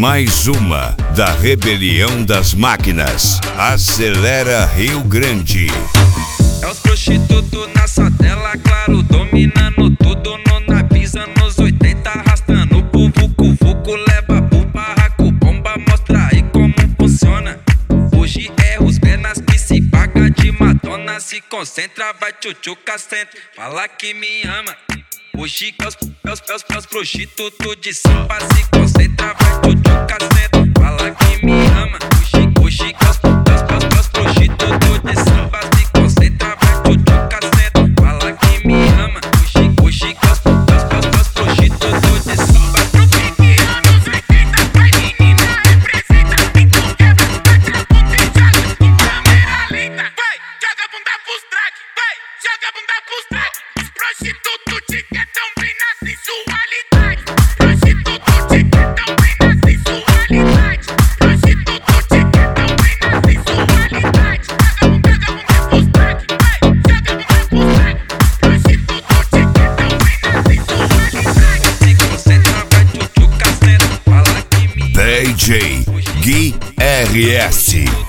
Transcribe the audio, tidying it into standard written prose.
Mais uma da rebelião das máquinas. Acelera Rio Grande. É os prostitutos na tela, claro, dominando tudo no Navisa, nos 80, arrastando pro vucu-vucu, leva pro barraco, bomba, mostra aí como funciona. Hoje é os penas que se paga de Madonna, se concentra, vai tchutchuca, senta, fala que me ama. Hoje é os prostitutos de samba, se concentra, vai tchutchuca, senta, fala que me ama. Hoje é os prostitutos de samba, se concentra, vai tchutchuca, senta, fala que me ama. Hoje é os prostitutos de samba. No pique anos 80, vai menina, representa, tem qualquer vontade, a bunda e joga com câmera lenta. Vai, joga a bunda pros track, vai, joga a bunda pros track. Os prostitutos de quentão bem na sensualidade. Prostituto de quentão bem na sensualidade. Prostituto de quentão bem na sensualidade. Joga a bunda pros track, vai, joga a bunda pros track. Prostituto de quentão bem na sensualidade. Se concentra, vai tchutchuca, senta, fala que me ama. DJ Gui RS.